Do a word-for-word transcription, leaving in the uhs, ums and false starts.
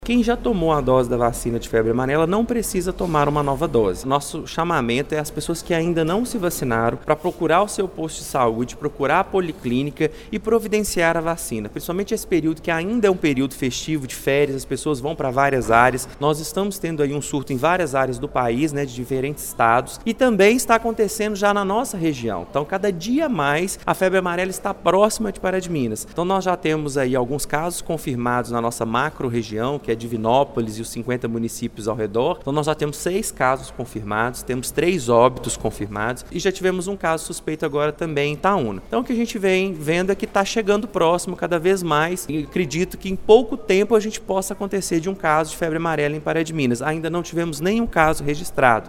Quem já tomou a dose da vacina de febre amarela não precisa tomar uma nova dose. Nosso chamamento é as pessoas que ainda não se vacinaram para procurar o seu posto de saúde, procurar a policlínica e providenciar a vacina. Principalmente esse período que ainda é um período festivo de férias, as pessoas vão para várias áreas. Nós estamos tendo aí um surto em várias áreas do país, né, de diferentes estados, e também está acontecendo já na nossa região. Então, cada dia mais a febre amarela está próxima de Pará de Minas. Então, nós já temos aí alguns casos confirmados na nossa macro-região, que é Divinópolis e os cinquenta municípios ao redor. Então nós já temos seis casos confirmados, temos três óbitos confirmados e já tivemos um caso suspeito agora também em Itaúna. Então o que a gente vem vendo é que está chegando próximo cada vez mais e acredito que em pouco tempo a gente possa acontecer de um caso de febre amarela em Pará de Minas. Ainda não tivemos nenhum caso registrado.